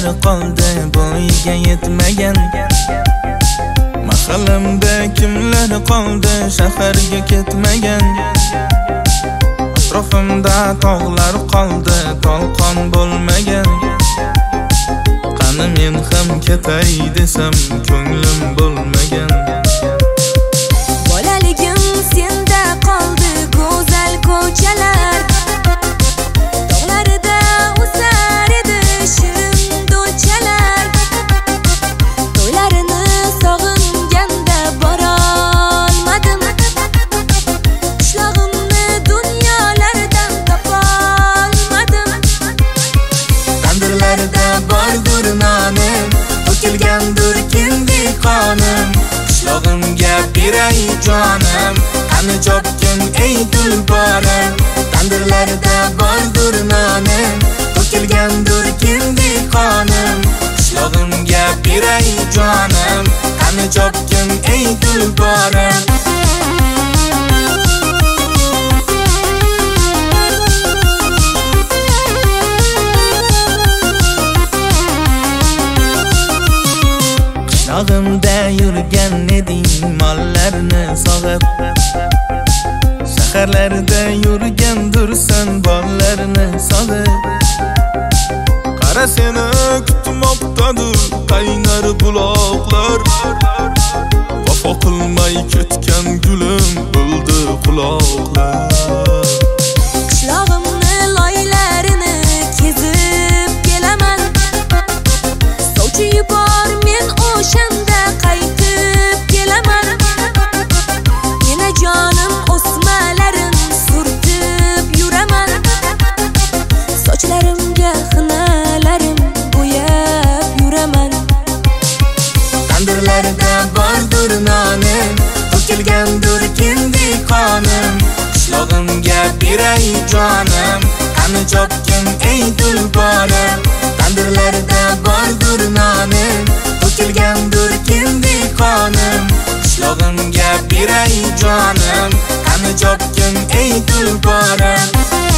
kimlar qoldi bo'yiga yetmagan? Mahallamda kimlar qoldi shaharga ketmagan? Atrofimda tog'lar qoldi tolqon bo'lmagan. Qani men ham ketay desam ko'nglim bo'lmagan. Bolaligim senda qoldi go'zal ko'chalar. Tog'larida o'sar edi shirin do'chalar. To'ylarini sog'inganda borolmadim. Qishlog'imni dunyolardan topolmadim. Tandirlarda bordur nonim, to'kilgandur kindi qonim. Qishlog'imga beray jonim, qani chopgin ey tulporim. Tandirlarda bordur nonim, to'kilgandur kindi qonim. Qishlog'imga beray jonim, qani chopgin ey tulporim. Qishlog'imda yurgan eding mollarni sog'ib, shaharlarda yurgandursan bollarni sog'ib. Qara seni kutmoqdadir qaynar buloqlar, vafo qilmay ketgan gulim bo'ldi quloqlar. Qishlog'imni loylarini kezib kelaman. Sovchi yubor men o'shanda qaytib kelaman. Mena jonim o'smalarin surtib yuraman. Sochlarimga xinalarim bo'yab yuraman. Tandirlarda bordur nonim, to'kilgandur kindi qonim. Qishlog'imga beray jonim, qani chopgin ey tulporim. Tandirlarda bordur nonim, to'kilgandur kindi qonim. Qishlog'imga beray jonim, qani chopgin ey tulporim.